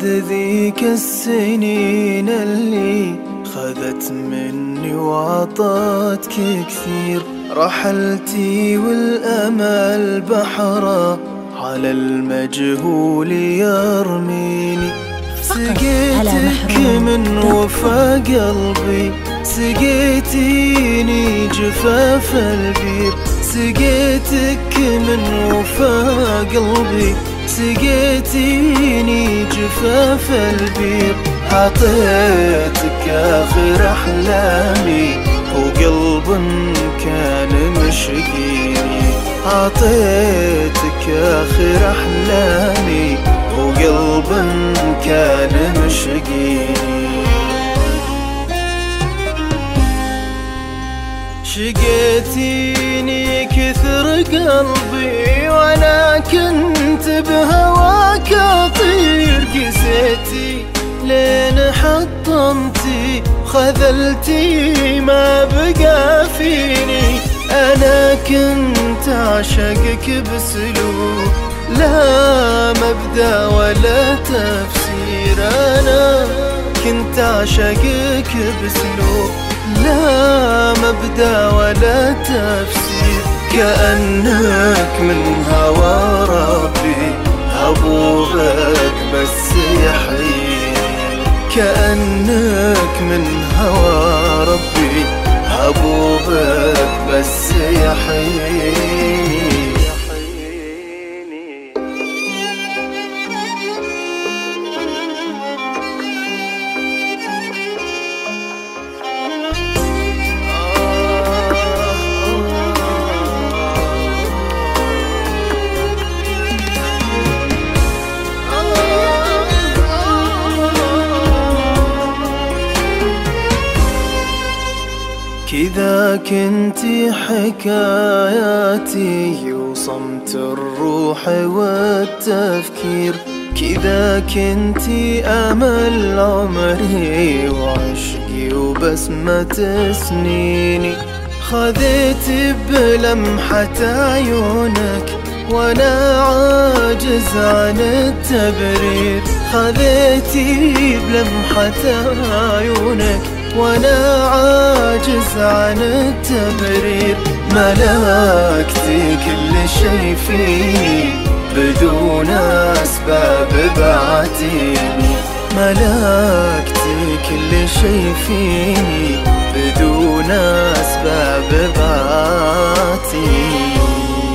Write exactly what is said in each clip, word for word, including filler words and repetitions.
بعد ذيك السنين اللي خذت مني وعطتك كثير، رحلتي والأمل بحرة على المجهول يرميني. سقيتك من وفا قلبي، سقيتيني جفاف البير، سقيتك من وفا قلبي، سقيتيني جفاف البير. عطيتك آخر أحلامي وقلب كان مشقيني، عطيتك آخر أحلامي وقلب كان مشقيني. شقيتيني كثر قلبي وانا كنت بهواك اطير، قسيتي لين حطمتي خذلتي ما بقى فيني. انا كنت اعشقك بسلوك لا مبدأ ولا تفسير، انا كنت اعشقك بسلوك لا مبدأ ولا تفسير. كأنك من هوى ربي أبوغك بس يحييني، كأنك من هوى ربي أبوغك بس يحييني. كذا كنتي حكاياتي وصمت الروح والتفكير، كذا كنتي أمل عمري وعشقي وبسمة سنيني. خذيت بلمحة عيونك وانا عاجز عن التبرير، خذيتي بلمحة عيونك وانا عاجز عن التبرير. ملكتي كل شي فيني بدون اسباب بعتيني، ملكتي كل شي فيني بدون اسباب بعتيني.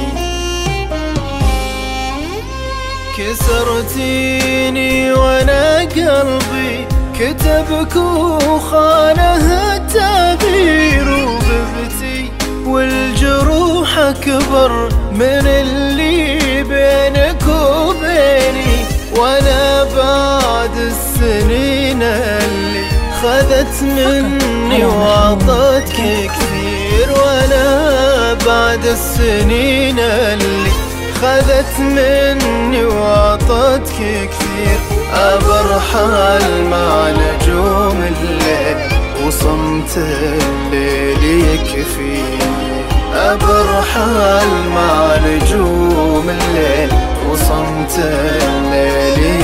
كسرتيني وانا قلبي كتبك وخانه التعبير، وببتي والجروح أكبر من اللي بينك وبيني. وانا بعد السنين اللي خذت مني وعطتك كثير، وانا بعد السنين اللي خذت مني وعطتك كثير. أبرحل مع نجوم الليل وصمت الليل يكفيني، أبرحل مع نجوم الليل وصمت الليل